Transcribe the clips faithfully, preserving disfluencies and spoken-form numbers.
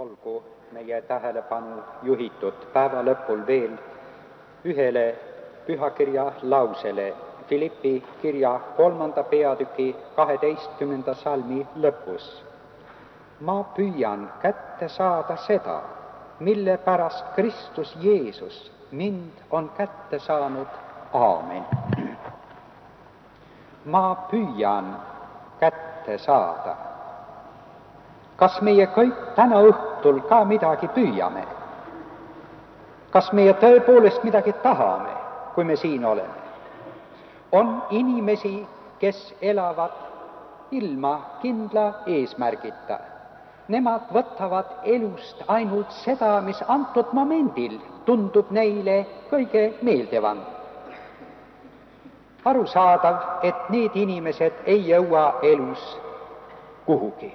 olgu meie tähelepanu juhitud päeva lõpul veel ühele pühakirja lausele Filippi kirja kolmanda peatüki kaheteistkümnenda salmi lõpus. Ma püüan kätte saada seda, mille pärast Kristus Jeesus mind on kätte saanud. Aamen. Ma püüan kätte saada. Kas meie kõik täna õhtul ka midagi püüame? Kas meie tõepoolest midagi tahame, kui me siin oleme? On inimesi, kes elavad ilma kindla eesmärgita. Nemad võtavad elust ainult seda, mis antud momendil tundub neile kõige meeldivam. Arusaadav, et need inimesed ei jõua elus kuhugi.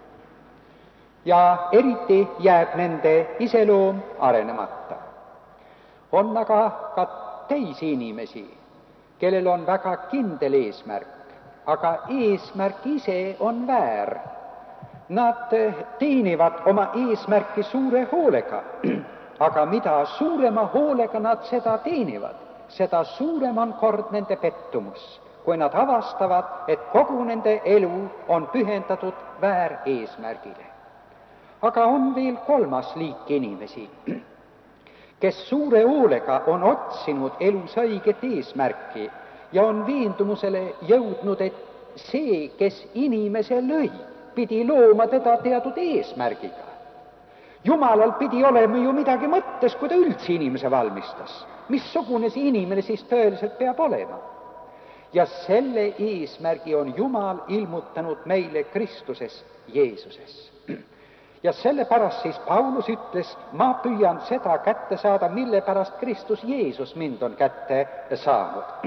Ja eriti jääb nende iseloom arenemata. On aga ka teisi inimesi, kellel on väga kindel eesmärk, aga eesmärk ise on väär. Nad teenivad oma eesmärki suure hoolega, aga mida suurema hoolega nad seda teenivad, seda suurem on kord nende pettumus, kui nad avastavad, et kogu nende elu on pühendatud väär eesmärgile. Aga on veel kolmas liik inimesi, kes suure hoolega on otsinud elus õiget eesmärki ja on veendumusele jõudnud, et see, kes inimese lõi, pidi looma teda teatud eesmärgiga. Jumalal pidi olema ju midagi mõttes, kui ta üldse inimese valmistas. Missugune see inimene siis tõeliselt peab olema? Ja selle eesmärgi on Jumal ilmutanud meile Kristuses Jeesuses. Ja sellepärast siis Paulus ütles, ma püüan seda kätte saada, mille pärast Kristus Jeesus mind on kätte saanud.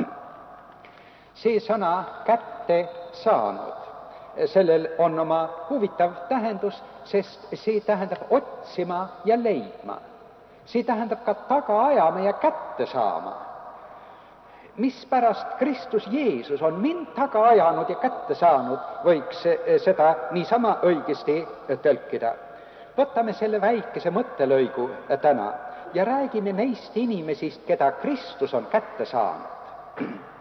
See sõna kätte saanud, sellel on oma huvitav tähendus, sest see tähendab otsima ja leidma. See tähendab ka taga ajama ja kätte saama. Mispärast Kristus Jeesus on mind taga ajanud ja kätte saanud, võiks seda niisama õigesti tõlkida. Võtame selle väikese mõttelõigu täna ja räägime neist inimesist, keda Kristus on kätte saanud.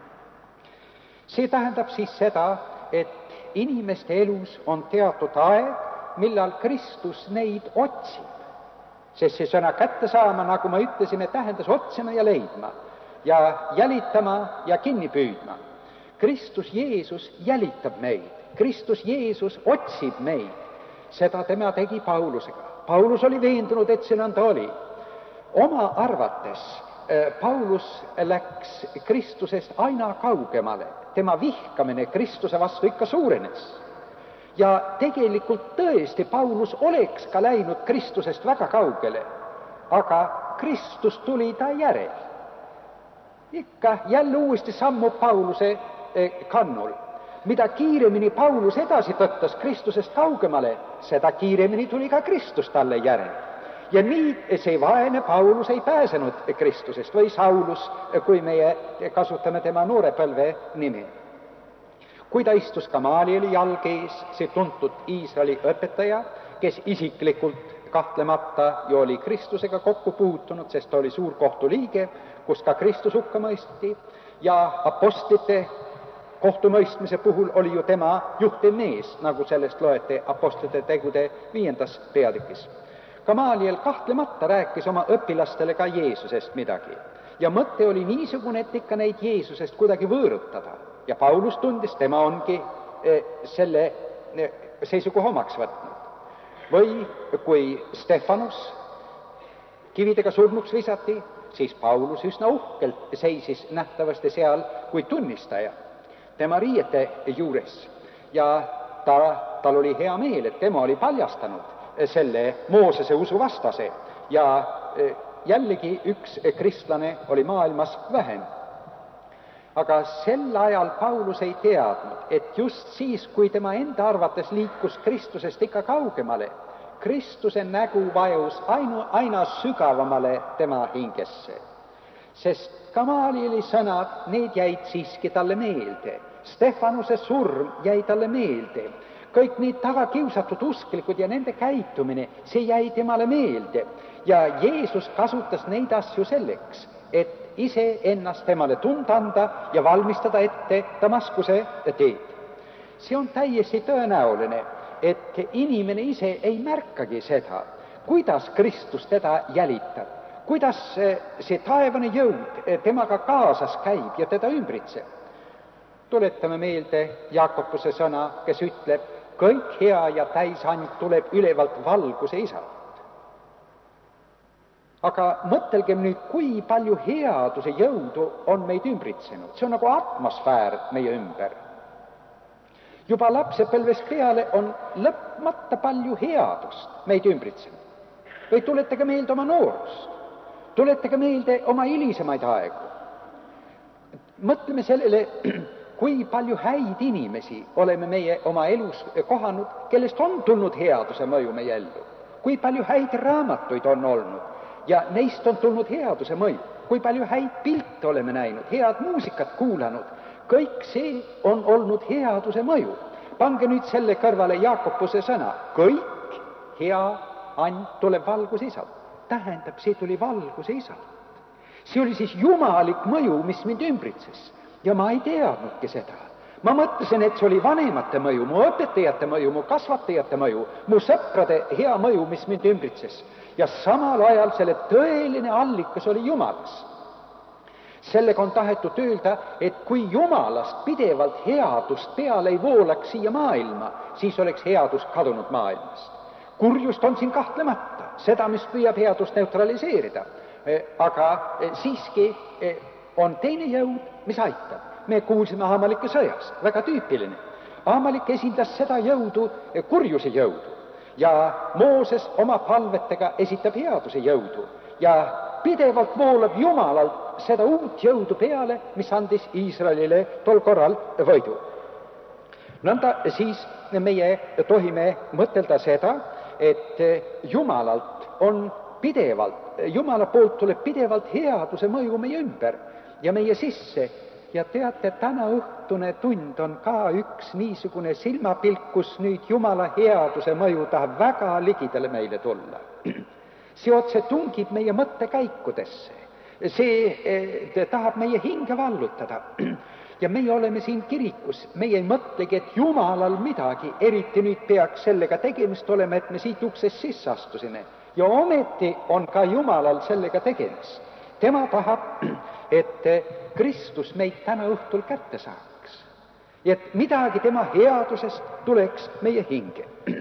See tähendab siis seda, et inimeste elus on teatud aeg, millal Kristus neid otsib. Sest see sõna kätte saama, nagu me ütlesime, tähendas otsima ja leidma ja jälitama ja kinni püüdma. Kristus Jeesus jälitab meid, Kristus Jeesus otsib meid. Seda tema tegi Paulusega. Paulus oli veendunud, et see nõnda oli. Oma arvates Paulus läks Kristusest aina kaugemale. Tema vihkamine Kristuse vastu ikka suurenes. Ja tegelikult tõesti Paulus oleks ka läinud Kristusest väga kaugele, aga Kristus tuli ta järel. Ikka jälle uuesti sammub Pauluse kannul. Mida kiiremini Paulus edasi tõttas Kristusest kaugemale, seda kiiremini tuli ka Kristus talle järel. Ja nii see vaene Paulus ei pääsenud Kristusest või Saulus, kui meie kasutame tema noorepõlve nimi. Kui ta istus Gamalieli jalge ees, see tuntud Iisraeli õpetaja, kes isiklikult kahtlemata ju oli Kristusega kokku puutunud, sest ta oli suur kohtuliige, kus ka Kristus hukka mõisteti, ja apostlite kohtumõistmise puhul oli ju tema juhtiv mees, nagu sellest loete apostlite tegude viiendas peatükis. Gamaliel kahtlemata rääkis oma õpilastele ka Jeesusest midagi. Ja mõte oli niisugune, et ikka neid Jeesusest kuidagi võõrutada. Ja Paulus tundis, tema ongi selle seisukoha omaks võtnud. Või kui Stefanus kividega surnuks visati, siis Paulus üsna uhkelt seisis nähtavasti seal kui tunnistaja tema riiete juures. Ja ta, tal oli hea meel, et tema oli paljastanud selle Moosese usu vastase. Ja jällegi üks kristlane oli maailmas vähem. Aga sel ajal Paulus ei teadnud, et just siis, kui tema enda arvates liikus Kristusest ikka kaugemale, Kristuse nägu vajus ainu, aina sügavamale tema hingesse. Sest Gamalieli sõnad, need jäid siiski talle meelde. Stefanuse surm jäi talle meelde. kõik need tagakiusatud usklikud ja nende käitumine, see jäi temale meelde. Ja Jeesus kasutas neid asju selleks, et ise ennast temale tunda anda ja valmistada ette Damaskuse teed. See on täiesti tõenäoline, et inimene ise ei märkagi seda, kuidas Kristus teda jälitab, kuidas see taevane jõud temaga kaasas käib ja teda ümbritseb. Tuletame meelde Jaakobuse sõna, kes ütleb, kõik hea ja täisand tuleb ülevalt valguse isalt. Aga mõtelgem nüüd, kui palju headuse jõudu on meid ümbritsenud. See on nagu atmosfäär meie ümber. Juba lapsepõlvest peale on lõpmata palju headust meid ümbritsenud. Või tuletage meelde oma noorust. Tuletage meelde oma hilisemaid aegu. Mõtleme sellele, kui palju häid inimesi oleme meie oma elus kohanud, kellest on tulnud headuse mõju meie ellu. Kui palju häid raamatuid on olnud ja neist on tulnud headuse mõju. Kui palju häid pilte oleme näinud, head muusikat kuulanud. Kõik see on olnud headuse mõju. Pange nüüd selle kõrvale Jaakobuse sõna. Kõik hea and tuleb valguse isalt. Tähendab, see tuli valguse isalt. See oli siis jumalik mõju, mis mind ümbritses. Ja ma ei teadnudki seda. Ma mõtlesin, et see oli vanemate mõju, mu õpetajate mõju, mu kasvatajate mõju, mu sõprade hea mõju, mis mind ümbritses. Ja samal ajal selle tõeline allikas oli Jumalas. Sellega on tahetud öelda, et kui Jumalast pidevalt headust peale ei voolaks siia maailma, siis oleks headus kadunud maailmast. Kurjust on siin kahtlemata, seda, mis püüab headust neutraliseerida. Aga siiski on teine jõud, mis aitab. Me kuulsime Amalike sõjast, väga tüüpiline. Amalik esindas seda jõudu, kurjuse jõudu. Ja Mooses oma palvetega esitab headuse jõudu. Ja pidevalt voolab Jumalalt seda uut jõudu peale, mis andis Iisraelile tol korral võidu. Nõnda siis meie tohime mõtelda seda, et Jumalalt on pidevalt, Jumala poolt tuleb pidevalt headuse mõju meie ümber ja meie sisse. Ja teate, täna õhtune tund on ka üks niisugune silmapilk, kus nüüd Jumala headuse mõju tahab väga ligidale meile tulla. See otse tungib meie mõttekäikudesse. See tahab meie hinge vallutada. Ja meie oleme siin kirikus. Meie ei mõtlegi, et Jumalal midagi, eriti nüüd peaks sellega tegemist olema, et me siit uksest sisse astusime. Ja ometi on ka Jumalal sellega tegemist. Tema tahab, et Kristus meid täna õhtul kätte saaks. Ja et midagi tema headusest tuleks meie hinge.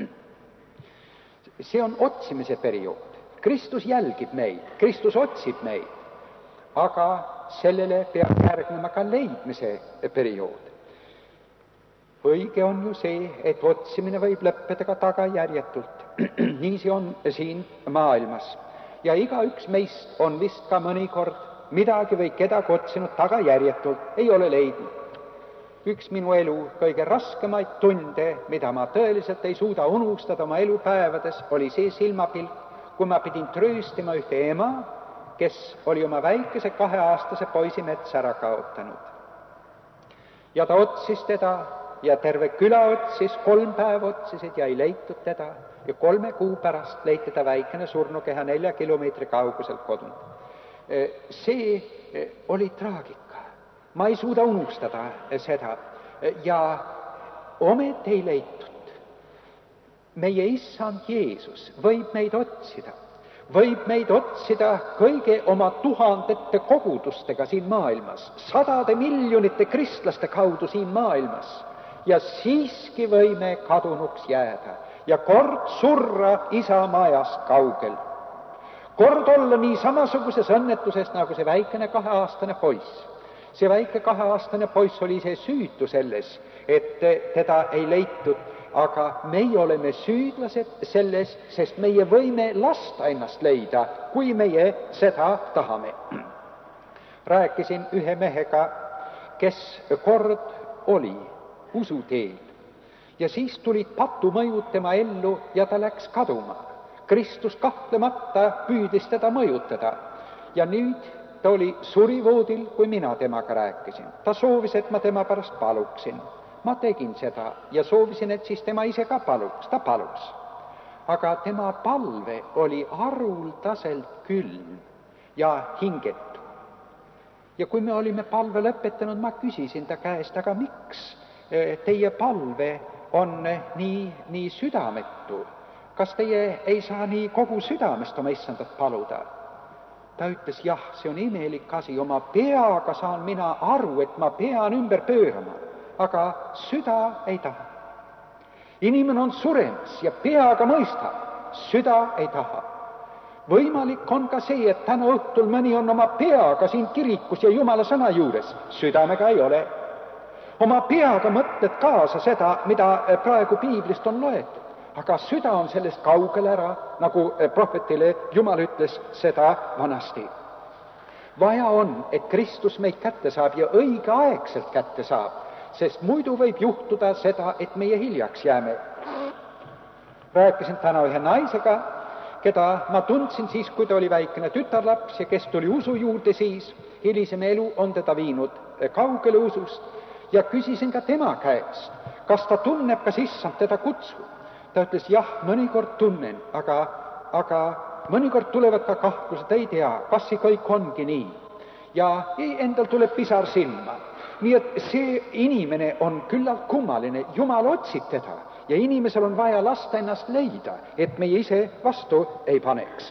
See on otsimise periood. Kristus jälgib meid, Kristus otsib meid. Aga sellele peab järgnema ka leidmise periood. Õige on ju see, et otsimine võib lõppeda ka tagajärjetult. Nii see on siin maailmas. Ja igaüks meist on vist ka mõnikord midagi või kedagi otsinud tagajärjetult, ei ole leidnud. Üks minu elu kõige raskemaid tunde, mida ma tõeliselt ei suuda unustada oma elupäevades, oli see silmapilk, kui ma pidin trööstima ühte ema, kes oli oma väikese kaheaastase poisi metsa ära kaotanud. Ja ta otsis teda ja terve küla otsis, kolm päeva otsisid ja ei leitud teda. Ja kolme kuu pärast leiti ta väikene surnukeha nelja kilomeetri kauguselt kodunud. See oli traagika. Ma ei suuda unustada seda. Ja ometi ei leitud. Meie issand Jeesus võib meid otsida. Võib meid otsida kõige oma tuhandete kogudustega siin maailmas, sadade miljonite kristlaste kaudu siin maailmas. Ja siiski võime kadunuks jääda. Ja kord surra isa majast kaugel. Kord olla nii samasuguses õnnetuses, nagu see väikene kaheaastane poiss. See väike kaheaastane poiss oli see süütu selles, et teda ei leitud, aga meie oleme süüdlased selles, sest meie võime lasta ennast leida, kui meie seda tahame. Rääkisin ühe mehega, kes kord oli usuteel. Ja siis tulid patumõjud tema ellu ja ta läks kaduma. Kristus kahtlemata püüdis teda mõjutada. Ja nüüd ta oli surivoodil, kui mina temaga rääkisin. Ta soovis, et ma tema pärast paluksin. ma tegin seda ja soovisin, et siis tema ise ka paluks, ta palus. Aga tema palve oli haruldaselt külm ja hingetu. Ja kui me olime palve lõpetanud, ma küsisin ta käest, aga miks teie palve on nii, nii südametu? Kas teie ei saa nii kogu südamest oma issandat paluda? Ta ütles, jah, see on imelik asi, oma peaga saan mina aru, et ma pean ümber pöörama, aga süda ei taha. Inimene on suremas ja peaga mõistab, süda ei taha. Võimalik on ka see, et täna õhtul mõni on oma peaga siin kirikus ja Jumala sõna juures, südamega ei ole. Oma peaga mõtled kaasa seda, mida praegu piiblist on loetud, aga süda on sellest kaugel ära, nagu prohvetile Jumal ütles seda vanasti. Vaja on, et Kristus meid kätte saab ja õigeaegselt kätte saab, sest muidu võib juhtuda seda, et meie hiljaks jääme. Rääkisin täna ühe naisega, keda ma tundsin siis, kui ta oli väikene tütarlaps ja kes tuli usu juurde siis, hilisem elu on teda viinud kaugele usust ja küsisin ka tema käest, kas ta tunneb, kas issand teda kutsub. Ta ütles, jah, mõnikord tunnen, aga, aga mõnikord tulevad ka kahtlused, ei tea, kas see kõik ongi nii. Ja endal tuleb pisar silma. Nii et see inimene on küllalt kummaline, Jumal otsib teda ja inimesel on vaja lasta ennast leida, et meie ise vastu ei paneks.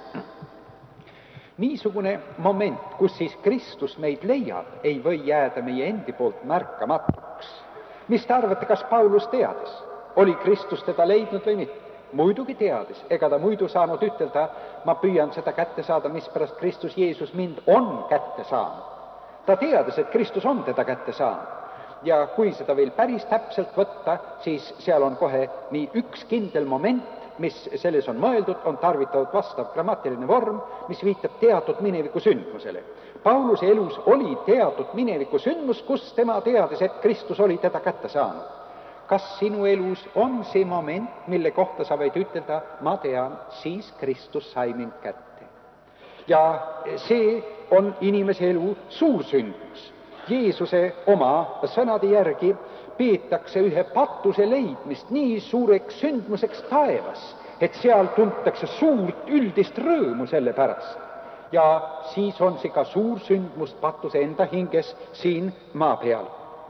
Niisugune moment, kus siis Kristus meid leiab, ei või jääda meie endi poolt märkamatuks. Mis te arvate, kas Paulus teadis? Oli Kristus teda leidnud või mitte? Muidugi teadis, ega ta muidu saanud ütelda, ma püüan seda kätte saada, mispärast Kristus Jeesus mind on kätte saanud. Ta teadis, et Kristus on teda kätte saanud. Ja kui seda veel päris täpselt võtta, siis seal on kohe nii üks kindel moment, mis selles on mõeldud, on tarvitatud vastav grammatiline vorm, mis viitab teatud mineviku sündmusele. Pauluse elus oli teatud mineviku sündmus, kus tema teadis, et Kristus oli teda kätte saanud. Kas sinu elus on see moment, mille kohta sa võid ütelda, ma tean, siis Kristus sai mind kätte. Ja see on inimese elu suur sündmus. Jeesuse oma sõnade järgi peetakse ühe patuse leidmist nii suureks sündmuseks taevas, et seal tuntakse suurt üldist rõõmu selle pärast. Ja siis on see ka suur sündmus patuse enda hinges siin maa peal.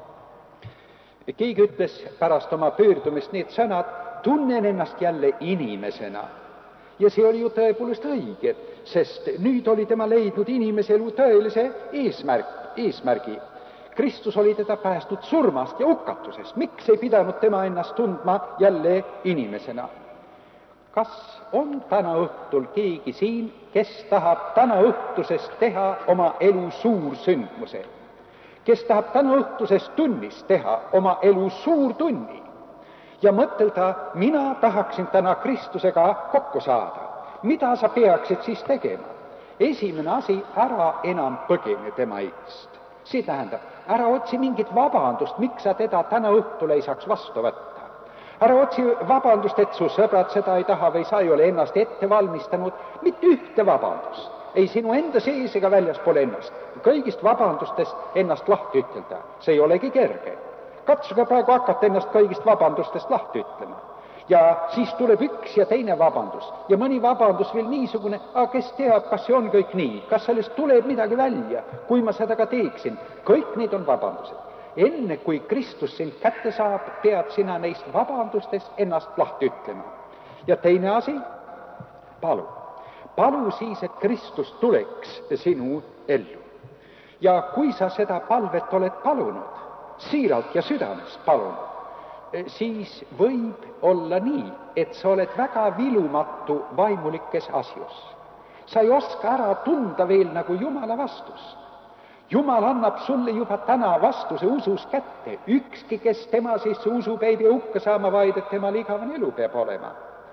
Keegi ütles pärast oma pöördumist need sõnad, tunnen ennast jälle inimesena. Ja see oli ju tõepoolest õige, sest nüüd oli tema leidnud inimese elu tõelise eesmärk, eesmärgi. Kristus oli teda päästnud surmast ja hukatusest. Miks ei pidanud tema ennast tundma jälle inimesena? Kas on täna õhtul keegi siin, kes tahab täna õhtusest teha oma elu suur sündmuse? Kes tahab täna õhtusest tunnist teha oma elu suur tunni ja mõtelda, mina tahaksin täna Kristusega kokku saada. Mida sa peaksid siis tegema? Esimene asi, ära enam põgene tema eest. See tähendab, ära otsi mingit vabandust, miks sa teda täna õhtul ei saaks vastu võtta. Ära otsi vabandust, et su sõbrad seda ei taha või sa ei ole ennast ette valmistanud, mitte ühte vabandust. Ei sinu enda sees ega väljaspool ennast. Kõigist vabandustest ennast lahti ütelda. See ei olegi kerge. Katsuge praegu hakata ennast kõigist vabandustest lahti ütlema. Ja siis tuleb üks ja teine vabandus. Ja mõni vabandus veel niisugune, aga kes teab, kas see on kõik nii? Kas sellest tuleb midagi välja, kui ma seda ka teeksin? Kõik need on vabandused. Enne kui Kristus sind kätte saab, pead sina neist vabandustest ennast lahti ütlema. Ja teine asi, palu. Palu siis, et Kristus tuleks sinu ellu. Ja kui sa seda palvet oled palunud, siiralt ja südamest palunud, siis võib olla nii, et sa oled väga vilumatu vaimulikes asjus. Sa ei oska ära tunda veel nagu Jumala vastust. Jumal annab sulle juba täna vastuse usus kätte. Ükski, kes tema sisse usub, ei pea hukka saama, vaid et temal igavene elu peab olema.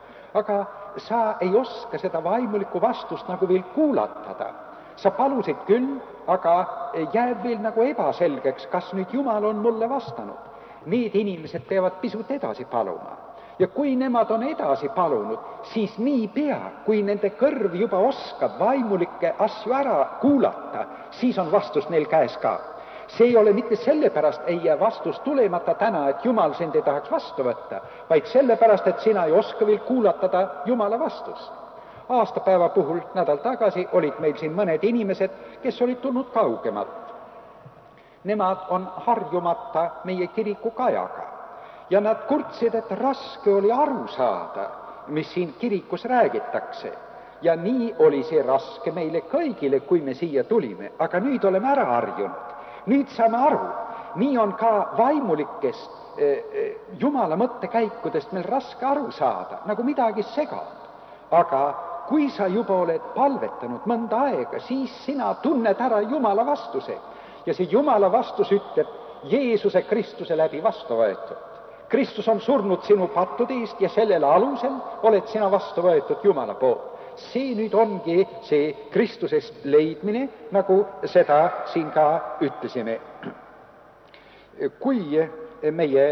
Aga sa ei oska seda vaimulikku vastust nagu veel kuulatada. Sa palusid küll, aga jääb veel nagu ebaselgeks, kas nüüd Jumal on mulle vastanud. Need inimesed peavad pisut edasi paluma. Ja kui nemad on edasi palunud, siis nii pea, kui nende kõrv juba oskab vaimulikke asju ära kuulata, siis on vastus neil käes ka. see ei ole mitte sellepärast, ei jää vastus tulemata täna, et Jumal sind ei tahaks vastu võtta, vaid sellepärast, et sina ei oska veel kuulatada Jumala vastust. Aastapäeva puhul nädal tagasi olid meil siin mõned inimesed, kes olid tulnud kaugemalt. Nemad on harjumata meie kiriku kajaga ja nad kurtsid, et raske oli aru saada, mis siin kirikus räägitakse. Ja nii oli see raske meile kõigile, kui me siia tulime, aga nüüd oleme ära harjunud. Nüüd saame aru, nii on ka vaimulikest eh, Jumala mõttekäikudest meil raske aru saada, nagu midagi segab. Aga kui sa juba oled palvetanud mõnda aega, siis sina tunned ära Jumala vastuse. Ja see Jumala vastus ütleb, Jeesuse Kristuse läbi vastu võetud. Kristus on surnud sinu pattude eest ja sellel alusel oled sina vastu võetud Jumala poolt. See nüüd ongi see Kristusest leidmine, nagu seda siin ka ütlesime. Kui meie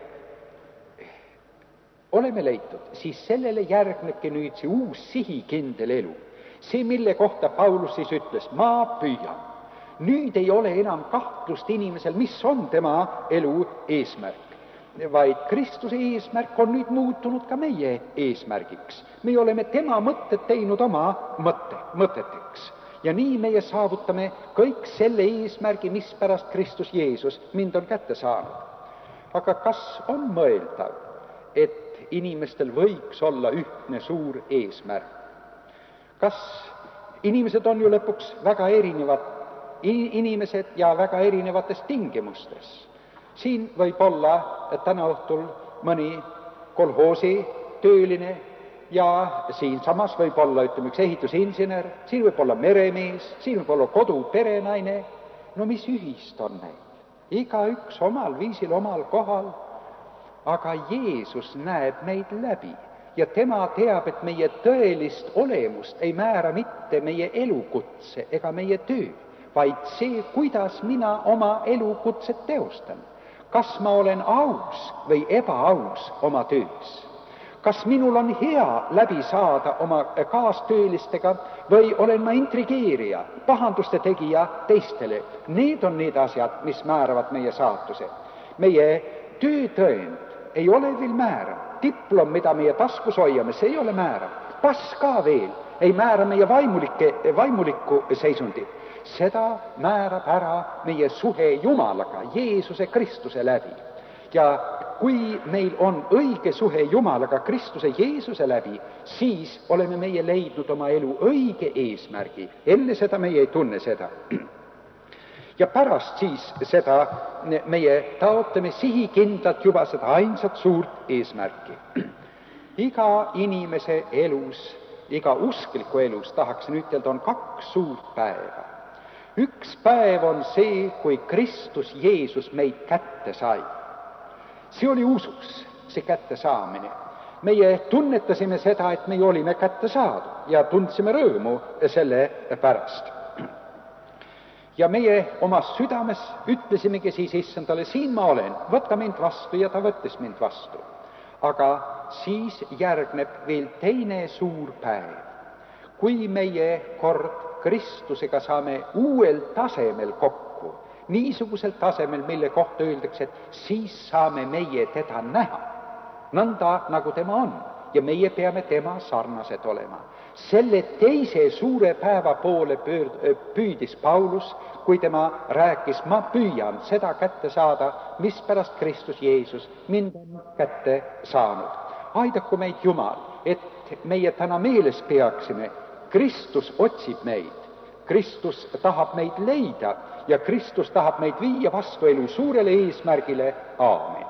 oleme leitud, siis sellele järgnebki nüüd see uus sihikindel elu. See, mille kohta Paulus siis ütles, ma püüan. Nüüd ei ole enam kahtlust inimesel, mis on tema elu eesmärk, vaid Kristuse eesmärk on nüüd muutunud ka meie eesmärgiks. Me oleme tema mõtted teinud oma mõtte, mõteteks. Ja nii meie saavutame kõik selle eesmärgi, mis pärast Kristus Jeesus mind on kätte saanud. Aga kas on mõeldav, et inimestel võiks olla ühtne suur eesmärk? Kas inimesed on ju lõpuks väga erinevad inimesed ja väga erinevates tingimustes? Siin võib olla täna õhtul mõni kolhoosi tööline ja siin samas võib olla, ütleme, üks ehitusinsener, siin võib olla meremees, siin võib olla kodu perenaine. No mis ühist on neid? Iga üks omal viisil, omal kohal, aga Jeesus näeb meid läbi ja tema teab, et meie tõelist olemust ei määra mitte meie elukutse ega meie töö, vaid see, kuidas mina oma elukutset teostan. Kas ma olen aus või ebaaus oma töös? Kas minul on hea läbi saada oma kaastöölistega või olen ma intrigeerija, pahanduste tegija teistele? Need on need asjad, mis määravad meie saatuse. Meie töötõend ei ole veel määrav. Diplom, mida meie taskus hoiame, see ei ole määrav. Pass ka veel ei määra meie vaimulike, vaimulikku seisundit. Seda määrab ära meie suhe Jumalaga, Jeesuse Kristuse läbi. Ja kui meil on õige suhe Jumalaga, Kristuse Jeesuse läbi, siis oleme meie leidnud oma elu õige eesmärgi. Enne seda meie ei tunne seda. Ja pärast siis seda meie taotleme sihikindlalt juba seda ainsat suurt eesmärki. Iga inimese elus, iga uskliku elus, tahaksin ütelda, on kaks suurt päeva. Üks päev on see, kui Kristus Jeesus meid kätte sai. See oli usus, see kätte saamine. Meie tunnetasime seda, et me olime kätte saadud ja tundsime rõõmu selle pärast. Ja meie omas südames ütlesimegi siis issandale, siin ma olen, võta mind vastu, ja ta võttis mind vastu. Aga siis järgneb veel teine suur päev, kui meie kord Kristusega saame uuel tasemel kokku, niisugusel tasemel, mille kohta öeldakse, et siis saame meie teda näha, nõnda nagu tema on, ja meie peame tema sarnased olema. Selle teise suure päeva poole pöörd, püüdis Paulus, kui tema rääkis, ma püüan seda kätte saada, mis pärast Kristus Jeesus mind on kätte saanud. Aidaku meid Jumal, et meie täna meeles peaksime, Kristus otsib meid, Kristus tahab meid leida ja Kristus tahab meid viia vastu elu suurele eesmärgile. Aamen.